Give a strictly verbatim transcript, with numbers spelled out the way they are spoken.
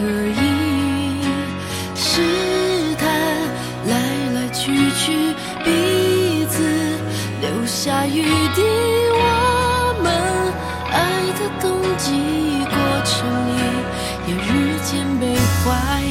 可以试探，来来去去，彼此留下余地。我们爱的冬季过程里，也日渐被怀